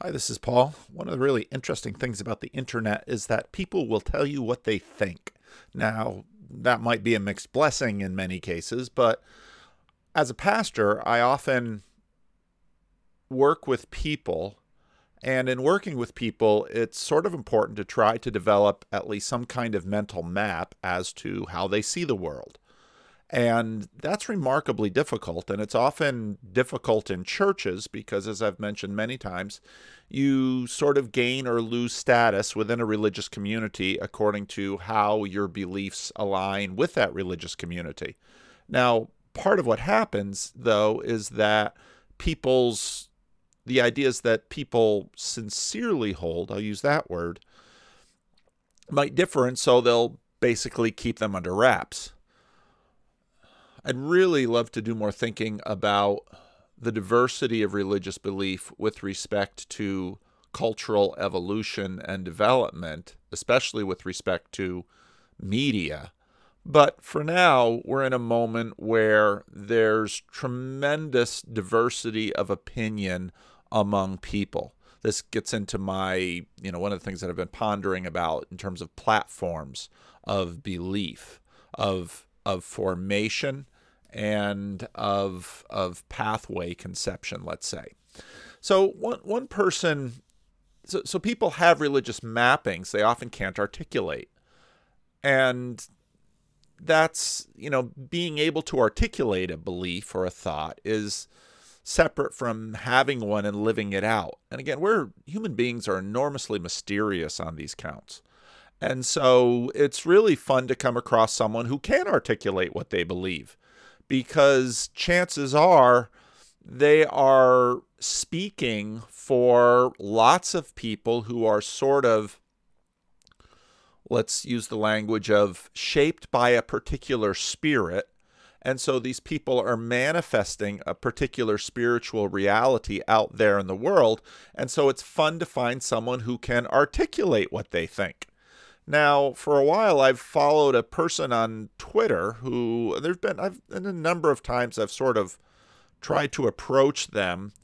Hi, this is Paul. One of the really interesting things about the internet is that people will tell you what they think. Now, that might be a mixed blessing in many cases, but as a pastor, I often work with people. And in working with people, it's sort of important to try to develop at least some kind of mental map as to how they see the world. And that's remarkably difficult. And it's often difficult in churches because, as I've mentioned many times, you sort of gain or lose status within a religious community according to how your beliefs align with that religious community. Now, part of what happens, though, is that people's the ideas that people sincerely hold, I'll use that word, might differ, and so they'll basically keep them under wraps. I'd really love to do more thinking about the diversity of religious belief with respect to cultural evolution and development, especially with respect to media. But for now, we're in a moment where there's tremendous diversity of opinion among people. This gets into one of the things that I've been pondering about in terms of platforms of belief, of formation, and of pathway conception, let's say. So one person, so people have religious mappings they often can't articulate. And that's, being able to articulate a belief or a thought is separate from having one and living it out. And again, human beings are enormously mysterious on these counts. And so it's really fun to come across someone who can articulate what they believe, because chances are they are speaking for lots of people who are sort of, let's use the language of, shaped by a particular spirit. And so these people are manifesting a particular spiritual reality out there in the world. And so it's fun to find someone who can articulate what they think. Now, for a while, I've followed a person on Twitter who I've a number of times I've sort of tried to approach them,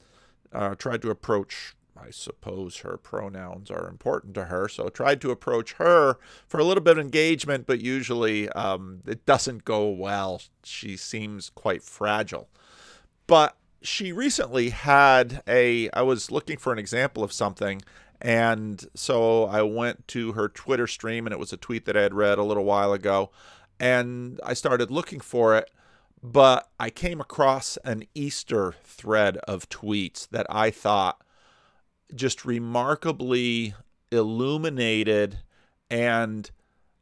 I suppose her pronouns are important to her, so tried to approach her for a little bit of engagement, but usually it doesn't go well. She seems quite fragile. But she recently I was looking for an example of something, and so I went to her Twitter stream, and it was a tweet that I had read a little while ago, and I started looking for it, but I came across an Easter thread of tweets that I thought just remarkably illuminated and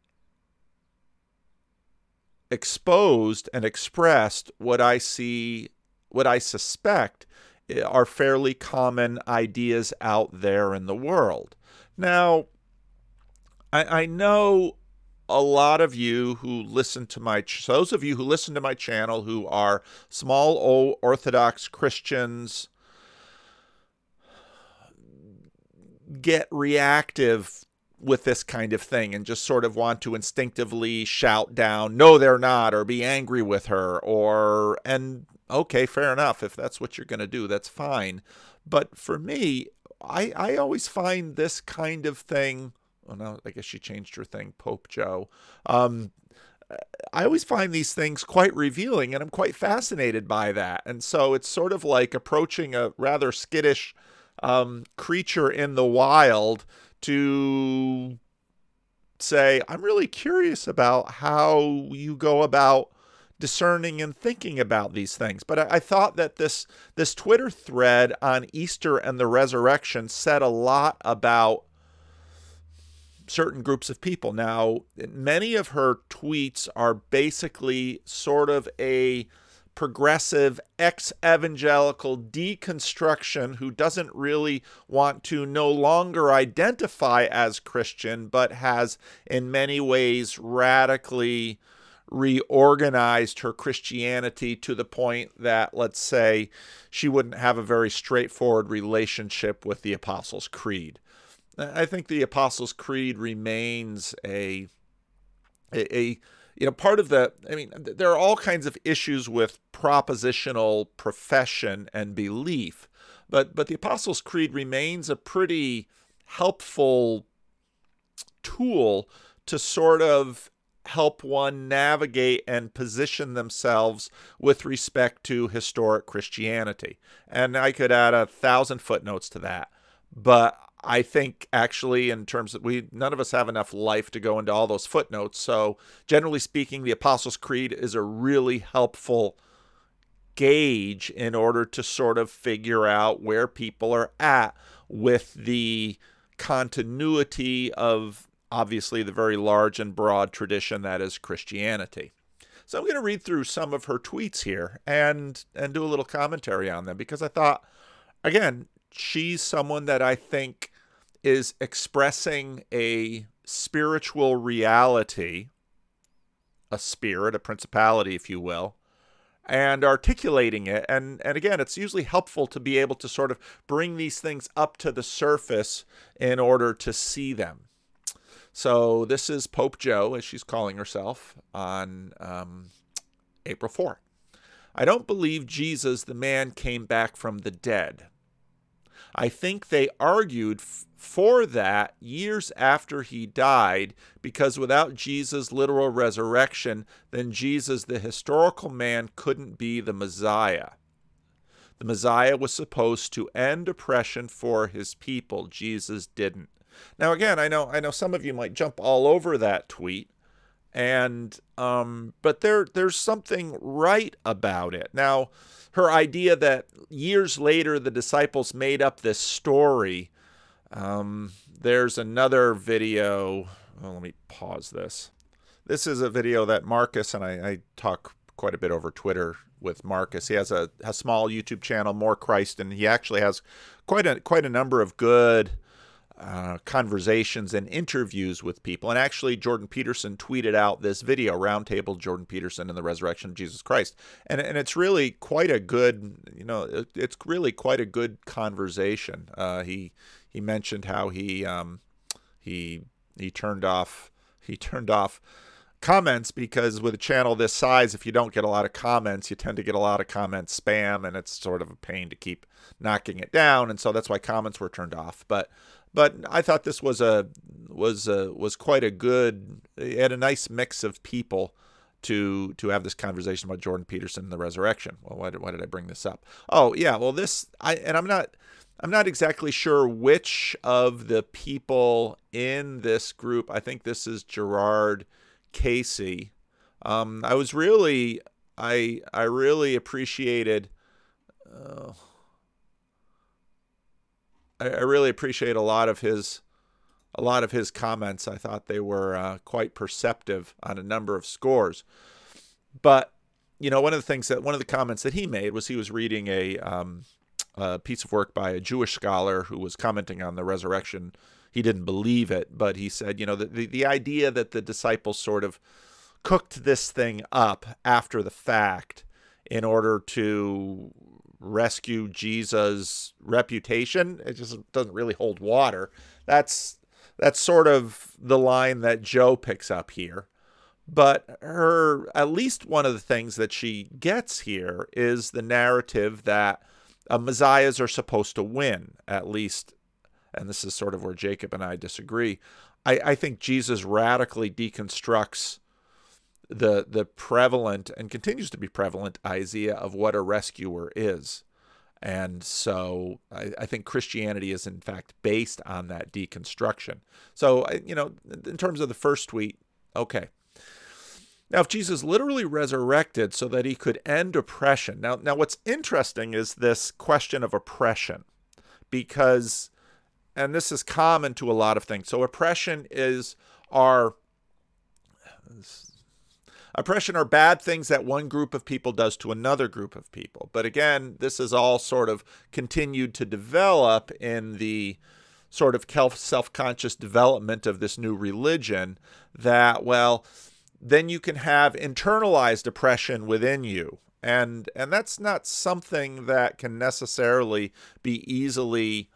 exposed and expressed what I suspect are fairly common ideas out there in the world. Now, I know a lot of you who listen to those of you who listen to my channel who are small O Orthodox Christians get reactive with this kind of thing and just sort of want to instinctively shout down, no, they're not, or be angry with her, and okay, fair enough. If that's what you're going to do, that's fine. But for me, I always find this kind of thing, well, no, I guess she changed her thing, Pope Joe. I always find these things quite revealing, and I'm quite fascinated by that. And so it's sort of like approaching a rather skittish creature in the wild to say, I'm really curious about how you go about discerning and thinking about these things. But I thought that this Twitter thread on Easter and the resurrection said a lot about certain groups of people. Now, many of her tweets are basically sort of a progressive ex-evangelical deconstruction who doesn't really want to no longer identify as Christian, but has in many ways radically reorganized her Christianity to the point that, let's say, she wouldn't have a very straightforward relationship with the Apostles' Creed. I think the Apostles' Creed remains a part of there are all kinds of issues with propositional profession and belief, But the Apostles' Creed remains a pretty helpful tool to sort of help one navigate and position themselves with respect to historic Christianity. And I could add 1,000 footnotes to that. But I think actually in terms of none of us have enough life to go into all those footnotes. So generally speaking, the Apostles' Creed is a really helpful gauge in order to sort of figure out where people are at with the continuity of obviously the very large and broad tradition that is Christianity. So I'm going to read through some of her tweets here and do a little commentary on them, because I thought, again, she's someone that I think is expressing a spiritual reality, a spirit, a principality, if you will, and articulating it. And again, it's usually helpful to be able to sort of bring these things up to the surface in order to see them. So this is Pope Joe, as she's calling herself, on April 4th. I don't believe Jesus, the man, came back from the dead. I think they argued for that years after he died, because without Jesus' literal resurrection, then Jesus, the historical man, couldn't be the Messiah. The Messiah was supposed to end oppression for his people. Jesus didn't. Now, again, I know some of you might jump all over that tweet, but there's something right about it. Now, her idea that years later the disciples made up this story. There's another video. Oh, let me pause this. This is a video that Marcus, and I talk quite a bit over Twitter with Marcus. He has a small YouTube channel, More Christ, and he actually has quite a number of good conversations and interviews with people. And actually, Jordan Peterson tweeted out this video, Roundtable Jordan Peterson and the Resurrection of Jesus Christ. And it's really quite a good, it's really quite a good conversation. He mentioned how he turned off comments, because with a channel this size, if you don't get a lot of comments, you tend to get a lot of comment spam, and it's sort of a pain to keep knocking it down. And so that's why comments were turned off. But I thought this was quite a good. It had a nice mix of people to have this conversation about Jordan Peterson and the resurrection. Well, why did I bring this up? Oh yeah, well I'm not exactly sure which of the people in this group. I think this is Gerard Casey. I really appreciated. I really appreciate a lot of his comments. I thought they were quite perceptive on a number of scores. But one of the comments that he made was he was reading a piece of work by a Jewish scholar who was commenting on the resurrection. He didn't believe it, but he said, the idea that the disciples sort of cooked this thing up after the fact in order to rescue Jesus' reputation, it just doesn't really hold water. That's sort of the line that Joe picks up here. But at least one of the things that she gets here is the narrative that messiahs are supposed to win, at least. And this is sort of where Jacob and I disagree. I think Jesus radically deconstructs the prevalent and continues to be prevalent idea of what a rescuer is. And so I think Christianity is in fact based on that deconstruction. So, in terms of the first tweet, okay. Now, if Jesus literally resurrected so that he could end oppression. Now what's interesting is this question of oppression, because, and this is common to a lot of things. So oppression are bad things that one group of people does to another group of people. But again, this is all sort of continued to develop in the sort of self-conscious development of this new religion that, well, then you can have internalized oppression within you. And that's not something that can necessarily be easily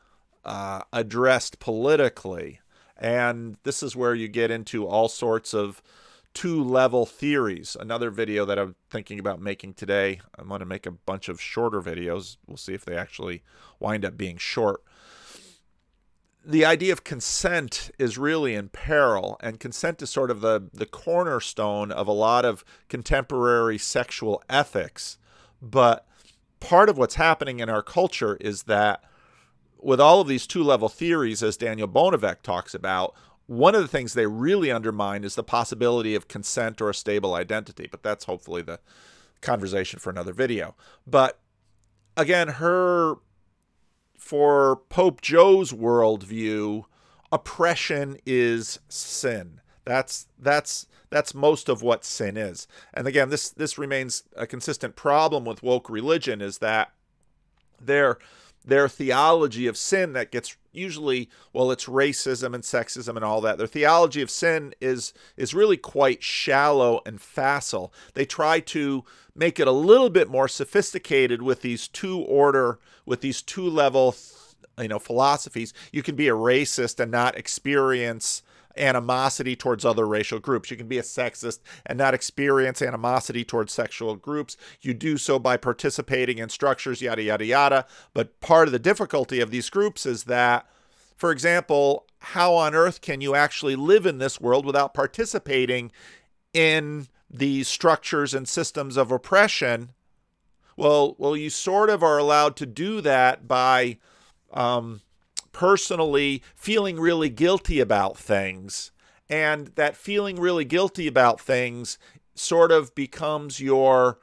addressed politically. And this is where you get into all sorts of two-level theories. Another video that I'm thinking about making today. I'm going to make a bunch of shorter videos. We'll see if they actually wind up being short. The idea of consent is really in peril, and consent is sort of the cornerstone of a lot of contemporary sexual ethics. But part of what's happening in our culture is that with all of these two-level theories, as Daniel Bonavec talks about, one of the things they really undermine is the possibility of consent or a stable identity. But that's hopefully the conversation for another video. But again, for Pope Joe's worldview, oppression is sin. That's most of what sin is. And again, this remains a consistent problem with woke religion, is that their theology of sin that gets usually, well, it's racism and sexism and all that. Their theology of sin is really quite shallow and facile. They try to make it a little bit more sophisticated with these two-level philosophies. You can be a racist and not experience animosity towards other racial groups. You can be a sexist and not experience animosity towards sexual groups. You do so by participating in structures, yada, yada, yada. But part of the difficulty of these groups is that, for example, how on earth can you actually live in this world without participating in these structures and systems of oppression? Well, you sort of are allowed to do that by personally feeling really guilty about things, and that feeling really guilty about things sort of becomes the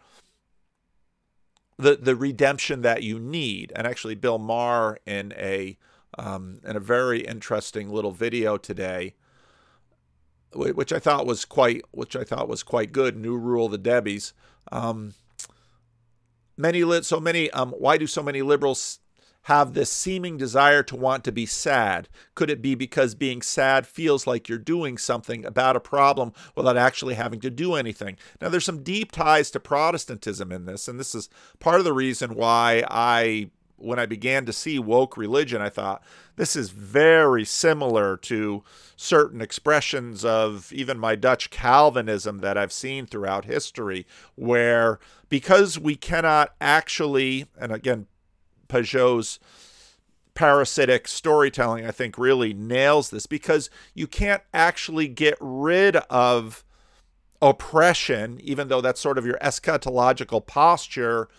redemption that you need. And actually, Bill Maher in a very interesting little video today, which I thought was quite good. New Rule of the Debbies. Why do so many liberals have this seeming desire to want to be sad? Could it be because being sad feels like you're doing something about a problem without actually having to do anything? Now, there's some deep ties to Protestantism in this, and this is part of the reason why when I began to see woke religion, I thought this is very similar to certain expressions of even my Dutch Calvinism that I've seen throughout history, where because we cannot actually, and again, Pajot's parasitic storytelling, I think, really nails this, because you can't actually get rid of oppression, even though that's sort of your eschatological posture.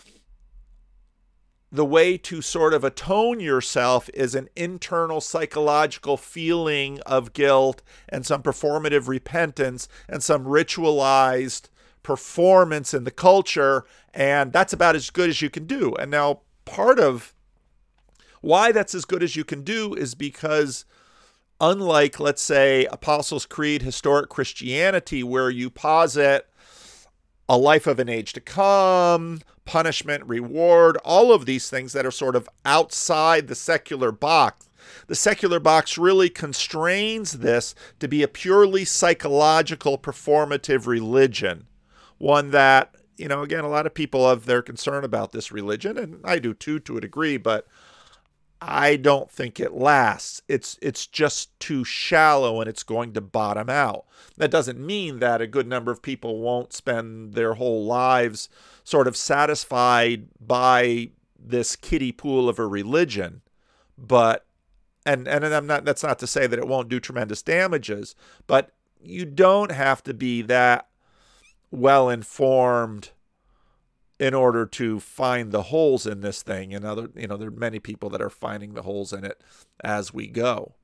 The way to sort of atone yourself is an internal psychological feeling of guilt and some performative repentance and some ritualized performance in the culture, and that's about as good as you can do. And now, part of why that's as good as you can do is because, unlike, let's say, Apostles' Creed, historic Christianity, where you posit a life of an age to come, punishment, reward, all of these things that are sort of outside the secular box, the secular box really constrains this to be a purely psychological, performative religion. One that, again, a lot of people have their concern about this religion, and I do too, to a degree, but I don't think it lasts. It's just too shallow, and it's going to bottom out. That doesn't mean that a good number of people won't spend their whole lives sort of satisfied by this kiddie pool of a religion, but that's not to say that it won't do tremendous damages, but you don't have to be that well informed in order to find the holes in this thing. And there are many people that are finding the holes in it as we go.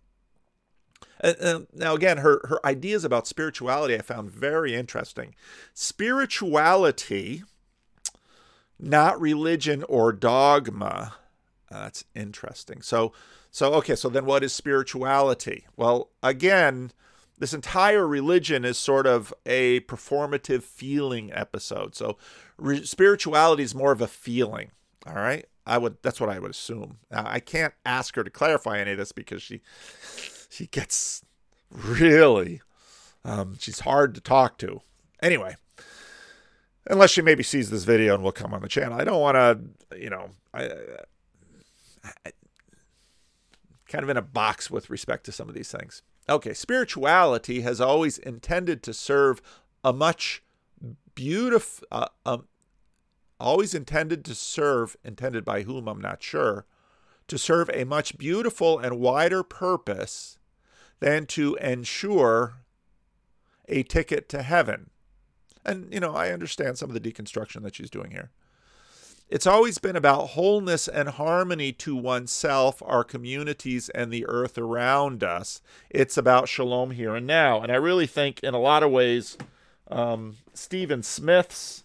And now, again, her ideas about spirituality I found very interesting. Spirituality, not religion or dogma. That's interesting. So then what is spirituality? Well, again, this entire religion is sort of a performative feeling episode. So spirituality is more of a feeling. All right. That's what I would assume. Now, I can't ask her to clarify any of this because she gets really, she's hard to talk to. Anyway, unless she maybe sees this video and will come on the channel. I don't want to, I kind of in a box with respect to some of these things. Okay, spirituality has always intended to serve a much beautiful, always intended to serve, intended by whom I'm not sure, to serve a much beautiful and wider purpose than to ensure a ticket to heaven. And, I understand some of the deconstruction that she's doing here. It's always been about wholeness and harmony to oneself, our communities, and the earth around us. It's about shalom here and now. And I really think, in a lot of ways, Stephen Smith's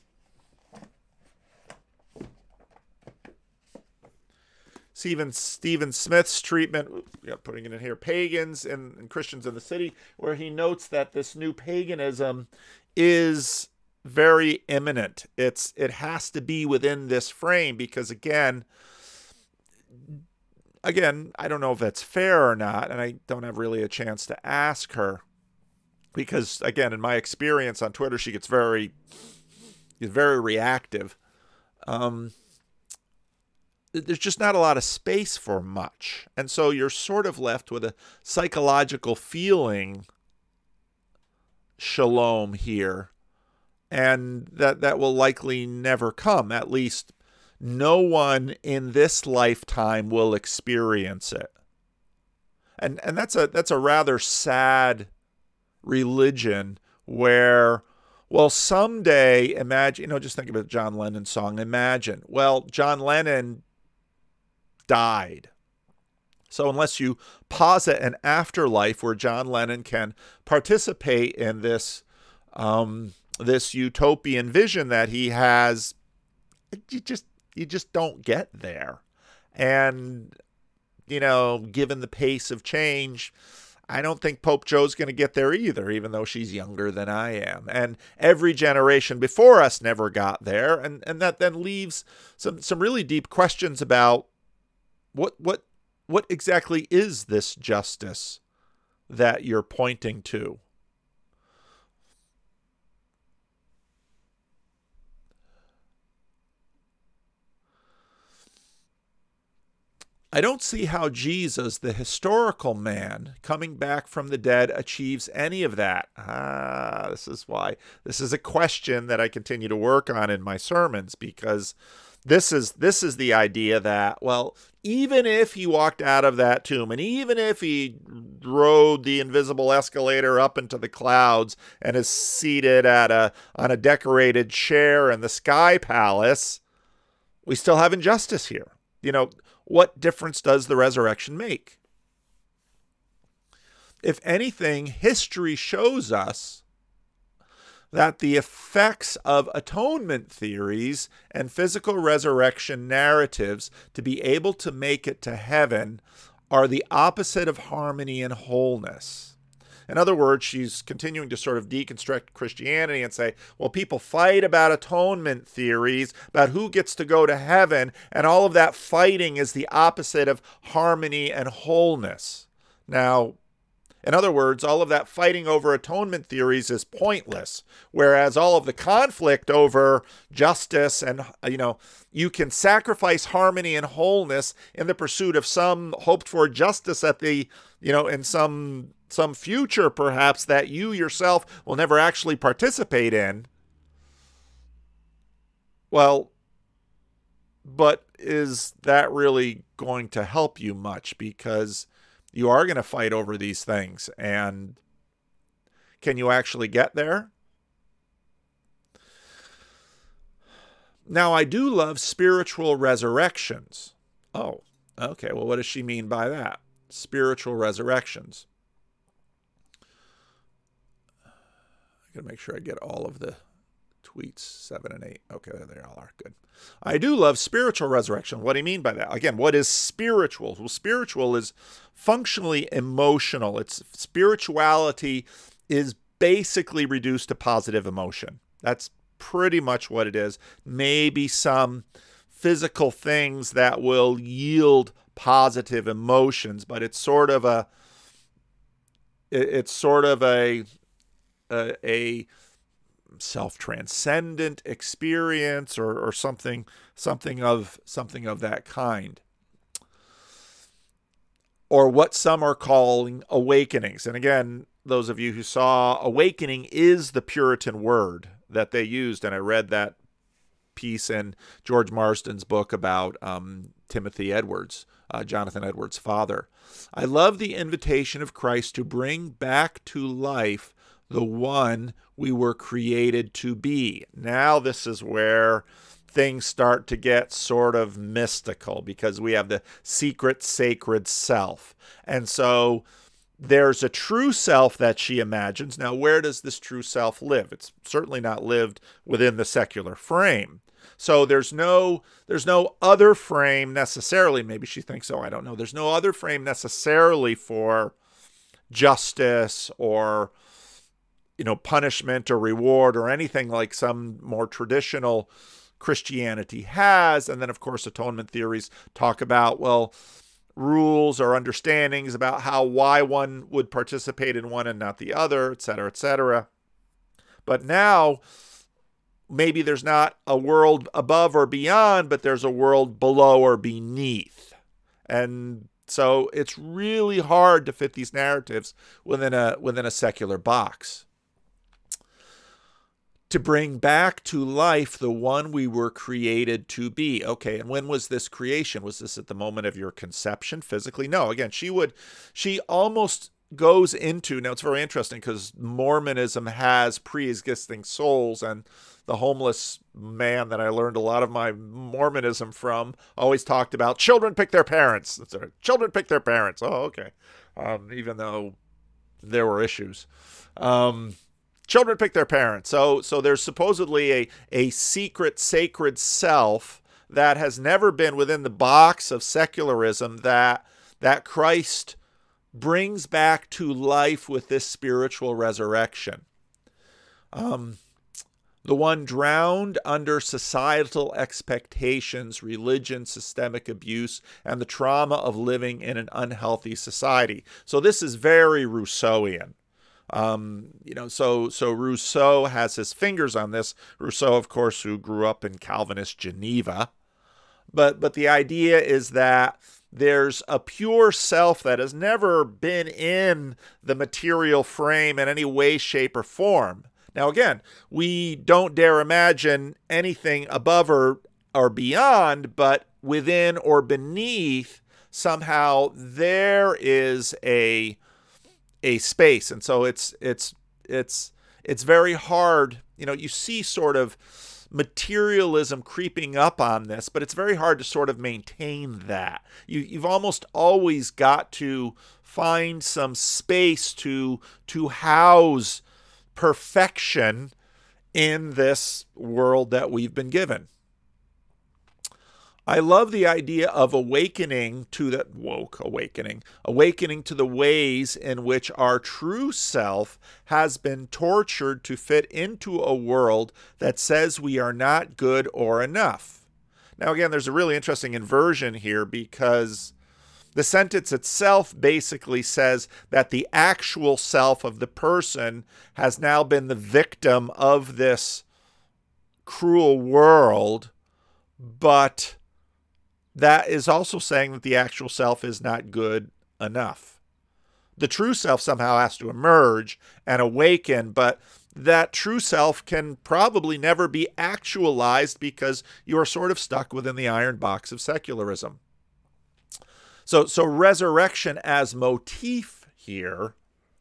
treatment, putting it in here, Pagans and Christians in the City, where he notes that this new paganism is very imminent. It has to be within this frame because, again, I don't know if that's fair or not, and I don't have really a chance to ask her because, again, in my experience on Twitter, she gets very reactive. There's just not a lot of space for much. And so you're sort of left with a psychological feeling shalom here. And that will likely never come. At least no one in this lifetime will experience it. And that's a rather sad religion where, well, someday, imagine, just think about John Lennon's song, Imagine. Well, John Lennon died. So unless you posit an afterlife where John Lennon can participate in this utopian vision that he has, you just don't get there. And, given the pace of change, I don't think Pope Joe's going to get there either, even though she's younger than I am. And every generation before us never got there. And that then leaves some really deep questions about what exactly is this justice that you're pointing to? I don't see how Jesus, the historical man, coming back from the dead, achieves any of that. This is why. This is a question that I continue to work on in my sermons, because this is the idea that, well, even if he walked out of that tomb, and even if he rode the invisible escalator up into the clouds and is seated on a decorated chair in the Sky Palace, we still have injustice here. What difference does the resurrection make? If anything, history shows us that the effects of atonement theories and physical resurrection narratives to be able to make it to heaven are the opposite of harmony and wholeness. In other words, she's continuing to sort of deconstruct Christianity and say, well, people fight about atonement theories, about who gets to go to heaven, and all of that fighting is the opposite of harmony and wholeness. Now, in other words, all of that fighting over atonement theories is pointless, whereas all of the conflict over justice and, you can sacrifice harmony and wholeness in the pursuit of some hoped for justice at the, in some future perhaps that you yourself will never actually participate in. Well, but is that really going to help you much? Because you are going to fight over these things. And can you actually get there? Now, I do love spiritual resurrections. Oh, okay. Well, what does she mean by that? Spiritual resurrections. I got to make sure I get all of the tweets, 7 and 8. Okay, there they all are. Good. I do love spiritual resurrection. What do you mean by that? Again, what is spiritual? Well, spiritual is functionally emotional. Spirituality is basically reduced to positive emotion. That's pretty much what it is. Maybe some physical things that will yield positive emotions, but it's sort of a self-transcendent experience or something of that kind. or what some are calling awakenings. And again, those of you who saw, awakening is the Puritan word that they used. And I read that piece in George Marsden's book about Timothy Edwards, Jonathan Edwards' father. I love the invitation of Christ to bring back to life the one we were created to be. Now this is where things start to get sort of mystical, because we have the secret, sacred self. And so there's a true self that she imagines. Now, where does this true self live? It's certainly not lived within the secular frame. So there's no other frame necessarily. Maybe she thinks so, I don't know. There's no other frame necessarily for justice or punishment or reward or anything like some more traditional Christianity has. And then, of course, atonement theories talk about, well, rules or understandings about why one would participate in one and not the other, et cetera, et cetera. But now, maybe there's not a world above or beyond, but there's a world below or beneath. And so it's really hard to fit these narratives within a secular box. To bring back to life the one we were created to be. Okay, and when was this creation? Was this at the moment of your conception physically? No, again, she almost goes into, now it's very interesting because Mormonism has pre-existing souls, and the homeless man that I learned a lot of my Mormonism from always talked about children pick their parents. Children pick their parents. Oh, okay. Even though there were issues. Children pick their parents. So there's supposedly a secret, sacred self that has never been within the box of secularism that Christ brings back to life with this spiritual resurrection. The one drowned under societal expectations, religion, systemic abuse, and the trauma of living in an unhealthy society. So this is very Rousseauian. So Rousseau has his fingers on this. Rousseau, of course, who grew up in Calvinist Geneva. But the idea is that there's a pure self that has never been in the material frame in any way, shape, or form. Now, again, we don't dare imagine anything above or beyond, but within or beneath, somehow there is a space. And so it's very hard. You see sort of materialism creeping up on this, but it's very hard to sort of maintain that. You've almost always got to find some space to house perfection in this world that we've been given. I love the idea of awakening to the awakening to the ways in which our true self has been tortured to fit into a world that says we are not good or enough. Now, again, there's a really interesting inversion here, because the sentence itself basically says that the actual self of the person has now been the victim of this cruel world, but that is also saying that the actual self is not good enough. The true self somehow has to emerge and awaken, but that true self can probably never be actualized because you are sort of stuck within the iron box of secularism. So resurrection as motif here,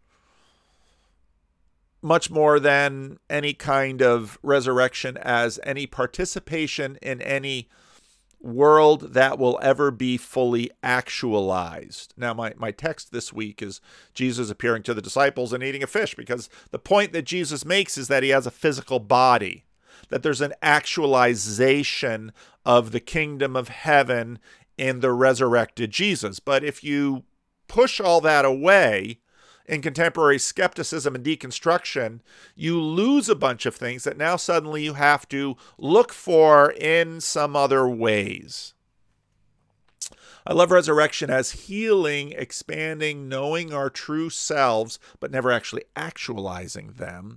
much more than any kind of resurrection as any participation in any world that will ever be fully actualized. Now, my text this week is Jesus appearing to the disciples and eating a fish, because the point that Jesus makes is that he has a physical body, that there's an actualization of the kingdom of heaven in the resurrected Jesus. But if you push all that away in contemporary skepticism and deconstruction, you lose a bunch of things that now suddenly you have to look for in some other ways. I love resurrection as healing, expanding, knowing our true selves, but never actually actualizing them.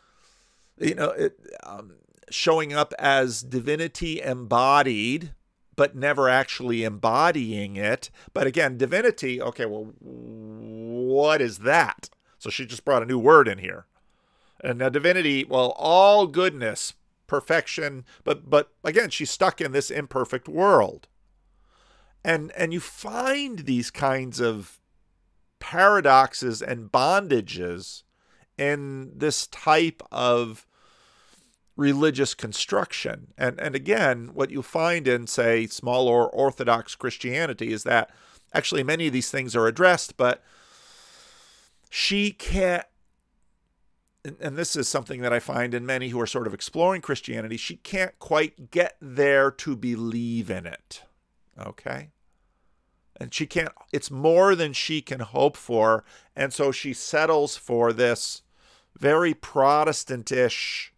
Showing up as divinity embodied, but never actually embodying it. But again, divinity, okay, well, what is that? So she just brought a new word in here. And now divinity, well, all goodness, perfection, but again, she's stuck in this imperfect world. And you find these kinds of paradoxes and bondages in this type of religious construction. And again, what you find in, say, small or Orthodox Christianity is that actually many of these things are addressed, but she can't, and this is something that I find in many who are sort of exploring Christianity, she can't quite get there to believe in it. Okay? And she can't, it's more than she can hope for. And so she settles for this very Protestantish,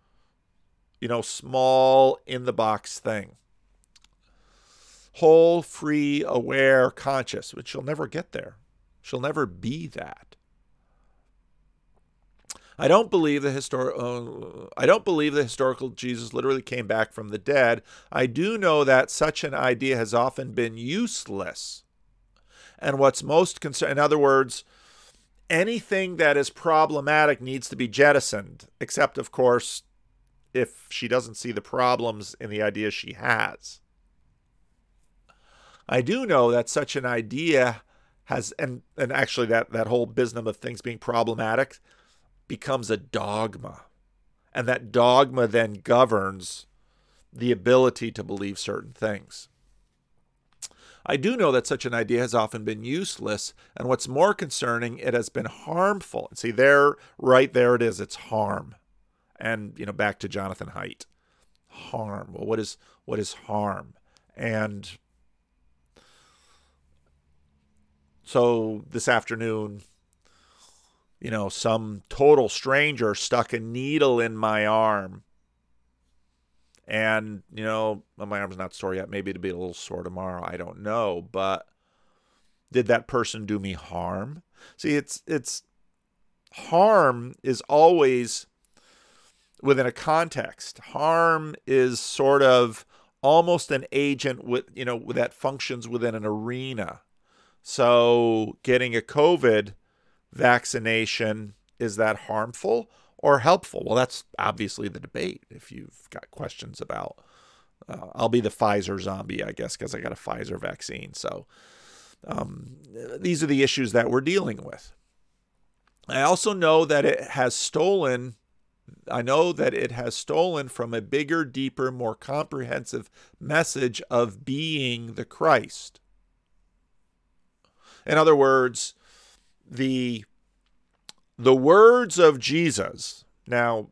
small in the box thing. Whole, free, aware, conscious, but she'll never get there. She'll never be that. I don't believe the historical Jesus literally came back from the dead. I do know that such an idea has often been useless. And what's most in other words, anything that is problematic needs to be jettisoned, except, of course, if she doesn't see the problems in the idea she has. I do know that such an idea has, and actually that whole business of things being problematic becomes a dogma. And that dogma then governs the ability to believe certain things. I do know that such an idea has often been useless, and what's more concerning, it has been harmful. See, right there it is, it's harm. And, back to Jonathan Haidt. Harm. Well, what is harm? And so this afternoon, some total stranger stuck a needle in my arm. And, my arm's not sore yet. Maybe it'll be a little sore tomorrow. I don't know. But did that person do me harm? See, it's harm is always within a context. Harm is sort of almost an agent that functions within an arena. So getting a COVID vaccination, is that harmful or helpful? Well, that's obviously the debate. If you've got questions about, I'll be the Pfizer zombie, I guess, because I got a Pfizer vaccine. So these are the issues that we're dealing with. I also know that it has stolen from a bigger, deeper, more comprehensive message of being the Christ. In other words, the words of Jesus. Now,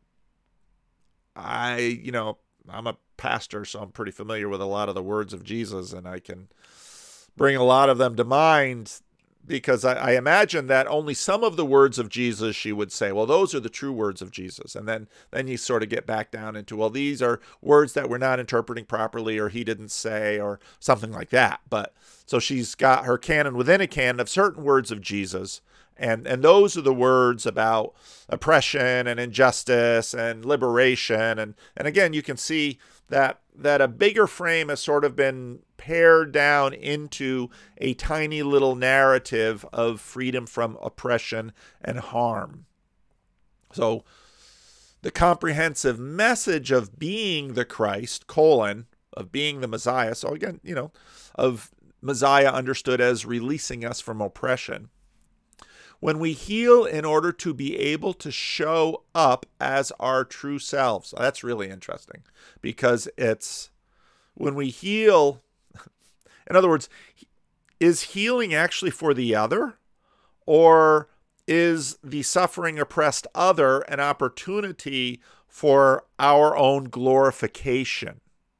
I'm a pastor, so I'm pretty familiar with a lot of the words of Jesus, and I can bring a lot of them to mind because I imagine that only some of the words of Jesus she would say, well, those are the true words of Jesus. And then you sort of get back down into, well, these are words that we're not interpreting properly, or he didn't say, or something like that. But so she's got her canon within a canon of certain words of Jesus. And those are the words about oppression and injustice and liberation. And again, you can see that a bigger frame has sort of been pared down into a tiny little narrative of freedom from oppression and harm. So the comprehensive message of being the Christ, of being the Messiah. So again, of Messiah understood as releasing us from oppression. When we heal in order to be able to show up as our true selves. That's really interesting because it's when we heal, in other words, is healing actually for the other, or is the suffering oppressed other an opportunity for our own glorification?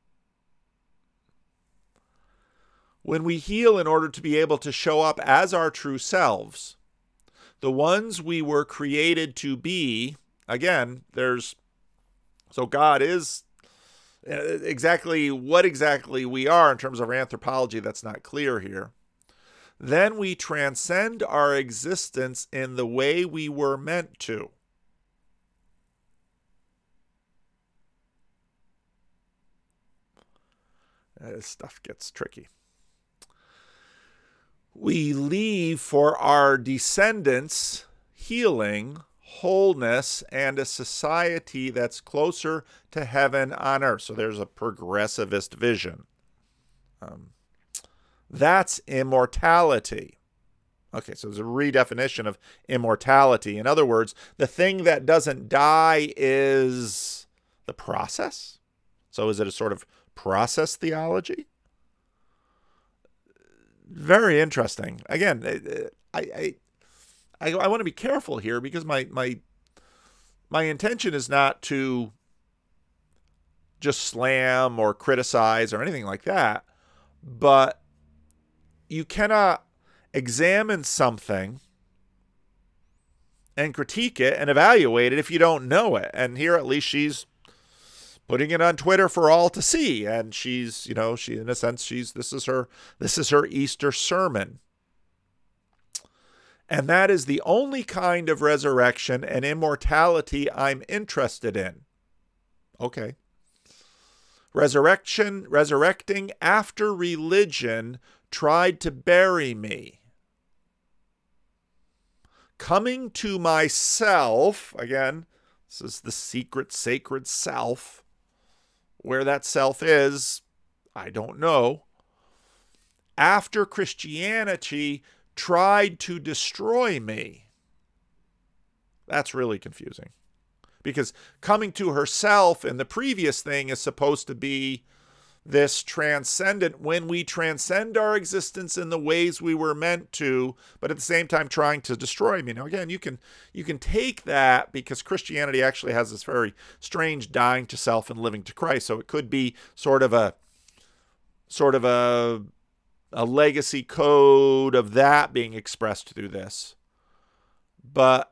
When we heal in order to be able to show up as our true selves, the ones we were created to be, again, so God is exactly what exactly we are in terms of our anthropology, that's not clear here. Then we transcend our existence in the way we were meant to. This stuff gets tricky. We leave for our descendants healing, wholeness, and a society that's closer to heaven on earth. So there's a progressivist vision. That's immortality. Okay, so there's a redefinition of immortality. In other words, the thing that doesn't die is the process. So is it a sort of process theology? Very interesting. Again, I want to be careful here because my intention is not to just slam or criticize or anything like that, but you cannot examine something and critique it and evaluate it if you don't know it. And here, at least, she's putting it on Twitter for all to see, and she's, she in a sense, this is her Easter sermon. And that is the only kind of resurrection and immortality I'm interested in. Okay. Resurrecting after religion tried to bury me. Coming to myself, again, this is the secret, sacred self. Where that self is, I don't know. After Christianity tried to destroy me. That's really confusing. Because coming to herself in the previous thing is supposed to be this transcendent, when we transcend our existence in the ways we were meant to, but at the same time trying to destroy me. Now, again, you can take that because Christianity actually has this very strange dying to self and living to Christ. So it could be sort of a legacy code of that being expressed through this. But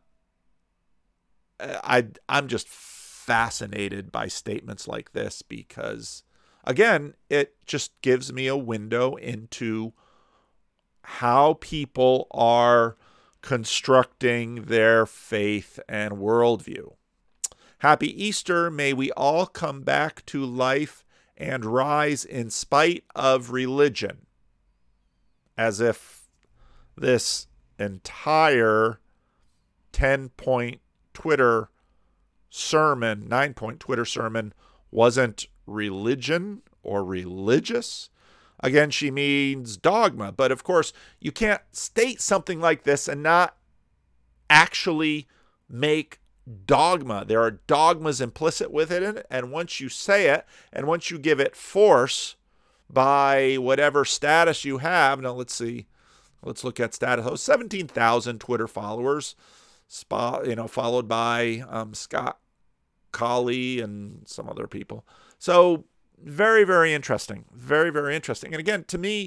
I'm just fascinated by statements like this because, again, it just gives me a window into how people are constructing their faith and worldview. Happy Easter. May we all come back to life and rise in spite of religion. As if this entire 10-point Twitter sermon, 9-point Twitter sermon, wasn't religion or religious. Again, she means dogma. But of course, you can't state something like this and not actually make dogma. There are dogmas implicit within it. And once you say it, and once you give it force by whatever status you have. Now, let's see. Let's look at status. Oh, 17,000 Twitter followers, followed by Scott Colley and some other people. So very, very interesting. Very, very interesting. And again, to me,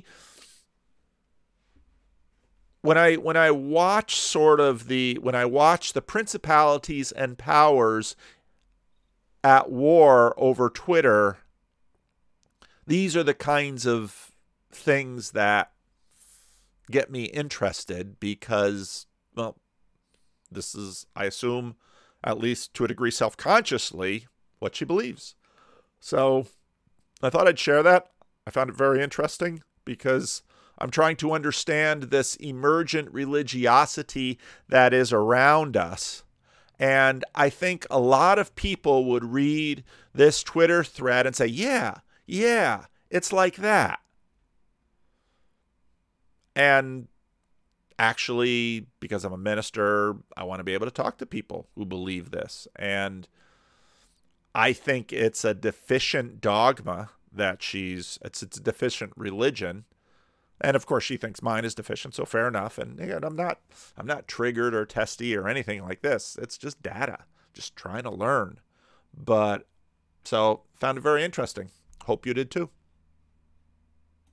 when I watch the principalities and powers at war over Twitter, these are the kinds of things that get me interested because, well, this is, I assume, at least to a degree self-consciously, what she believes. So I thought I'd share that. I found it very interesting because I'm trying to understand this emergent religiosity that is around us. And I think a lot of people would read this Twitter thread and say, yeah, it's like that. And actually, because I'm a minister, I want to be able to talk to people who believe this. And I think it's a deficient dogma that it's a deficient religion. And of course, she thinks mine is deficient, so fair enough. And again, I'm not triggered or testy or anything like this. It's just data, just trying to learn. But so found it very interesting. Hope you did too.